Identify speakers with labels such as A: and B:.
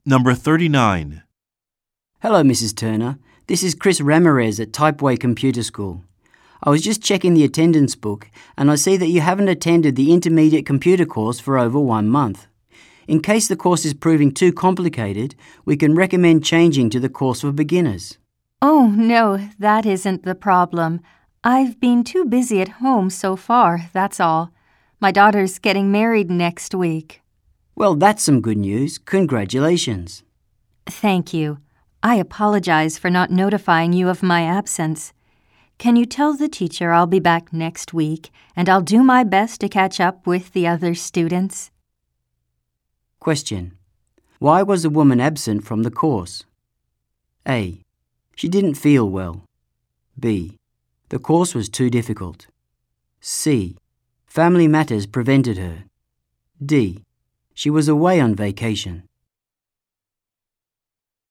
A: Number 39.
B: Hello, Mrs. Turner. This is Chris Ramirez at Typeway Computer School. I was just checking the attendance book and I see that you haven't attended the intermediate computer course for over 1 month. In case the course is proving too complicated, we can recommend changing to the course for beginners.
C: Oh, no, that isn't the problem. I've been too busy at home so far, that's all. My daughter's getting married next week.
B: Well, that's some good news. Congratulations.
C: Thank you. I apologize for not notifying you of my absence. Can you tell the teacher I'll be back next week, and I'll do my best to catch up with the other students?
B: Question. Why was the woman absent from the course? A. She didn't feel well. B. The course was too difficult. C. Family matters prevented her. D. She was away on vacation.